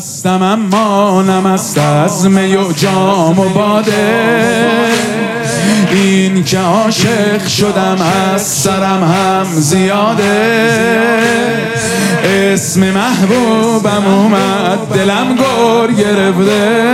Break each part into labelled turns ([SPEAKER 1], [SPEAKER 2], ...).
[SPEAKER 1] مستم اما نمست از می و جام و باده، این که عاشق شدم از سرم هم زیاده. اسم محبوبم اومد دلم گر گرفته،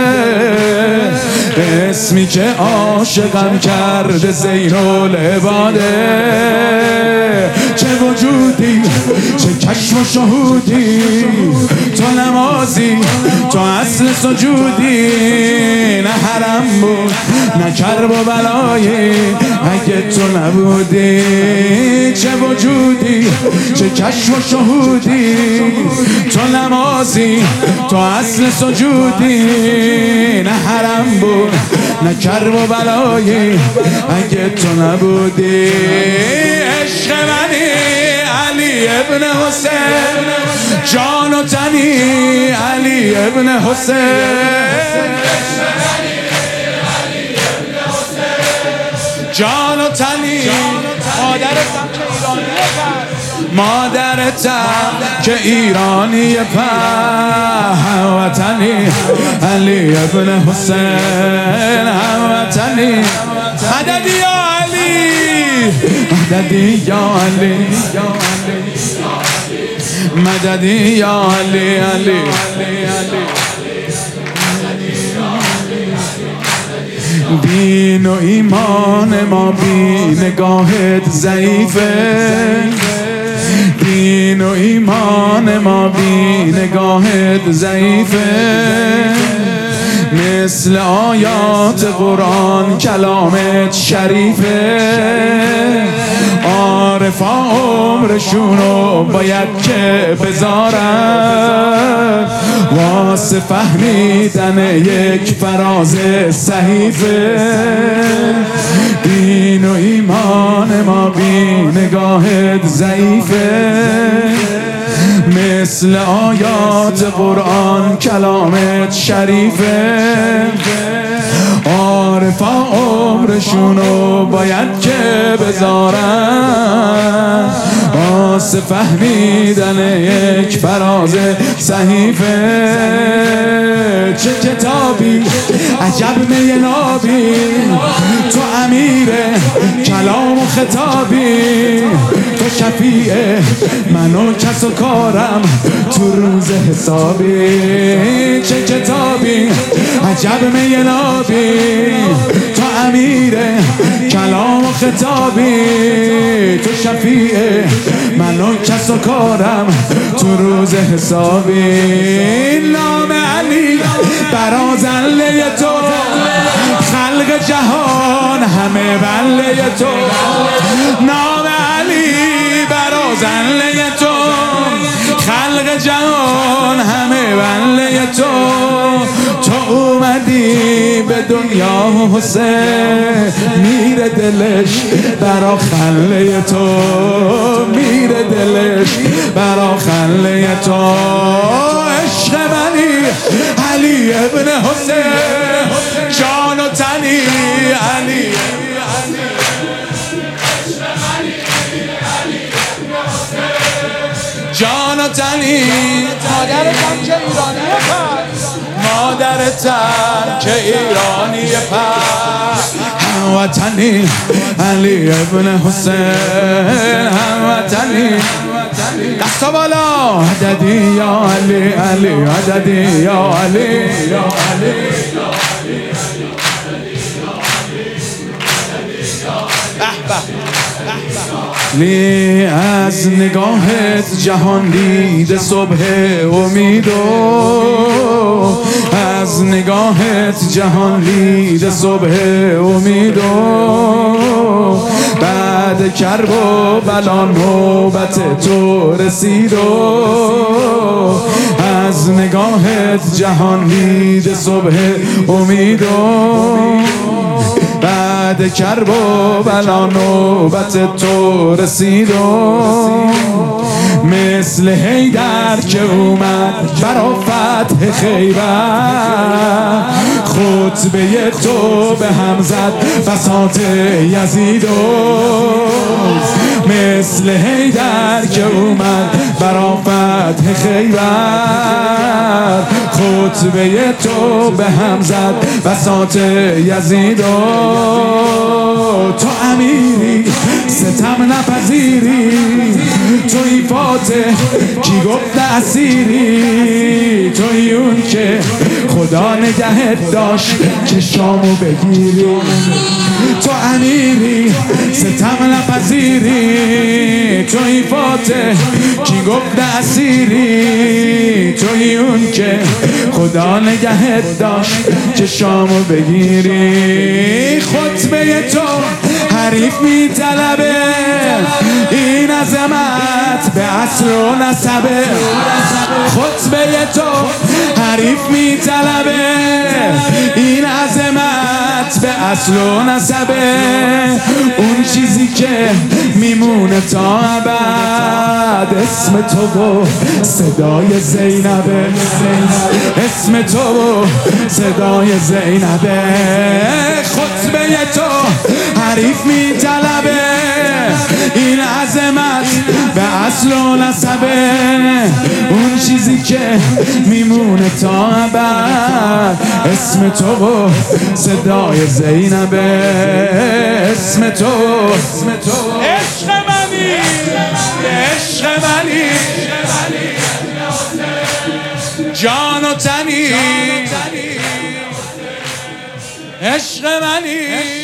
[SPEAKER 1] اسمی که عاشقم کرده زین العباده. چه وجودی چه کشف و شهودی، تو نمازی تو اصل سجودی. نه حرم بود نه کرب و بلایی اگه تو نبودی. چه وجودی چه کشف و شهودی، تو نمازی تو اصل سجودی. نه حرم بود نه کرب و بلایی اگه تو نبودی. عشق منی علی ابن حسین، جان و تنی علی ابن حسین. جان و تنی مادرتم که ایرانی هموطنی علی ابن حسین هموطنی. مددی یا علی مددی یا علی مددی یا علی علی. دین و ایمان ما بی نگاهت ضعیفه، دین و ایمان ما بی نگاهت ضعیفه. مثل آیات قرآن کلامت شریفه، عارفا عمرشونو باید که بذارن واسه فهمیدن یک فراز صحیفه. دین و ایمان ما بی نگاهت ضعیفه، مثل آیات قرآن کلامت شریفه. عارفا عمرشونو باید که بذارن واسه فهمیدن یک فراز صحیفه. چه کتابی عجب می نابی، تو امیر کلام و خطابی. تو شفیع من و کس و کارم تو روز حسابی. چه کتابی عجب می نابی، تو امیر کلام و خطابی. تو شفیع من و کس و کارم تو روز حسابی. نام علی برازنله تو، خلق جهان همه بله تو. نام علی برازنله تو، خلق جهان همه بله تو. تو اومدی به دنیا حسین، میره دلش برا خله تو، میره دلش برا خله تو. عشق منی علی ابن حسین، جان و تنی علی. جان و تنی مادرتم که ایرانی مادرتم که ایرانی هموطنی علی ابن حسین هموطنی. دستا بالا عددی یا علی علی عددی یا علی یا علی. لی از نگاهت جهان دید صبح امیدو، از نگاهت جهان دید صبح امیدو. بعد کرب و بلا نوبت تو رسید و از نگاهت جهان دید صبح امیدو. بعد کرب و بلا نوبت تو رسید و مثل حیدر که اومد برا فتح خیبر. خطبه تو به هم زد بساط یزید و مثل حیدر که اومد برا فتح خیبر. خطبه تو به هم زد بساط یزید و تو امیری ستم نپذیری توی فاتح کی گفت اسیری توی اون که خدا نگهت داشت که شامو بگیری تو امیری ستم نپذیری توی فاتح کی گفت اسیری توی اون که خدا نگهت داشت که شامو بگیری خطبه تو حریف میطلبه این عظمت به اصل و نسبه خطبه تو حریف میطلبه این عظمت به اصل و نسبه اون چیزی که میمونه تا ابد اسم تو و صدای زینبه اسم تو و صدای زینبه خطبه تو حریف میطلبه این عظمت به اصل و نسبه اون چیزی که میمونه تا ابد اسم تو و صدای زینبه اسم تو عشق منی عشق منی جان و تنی عشق منی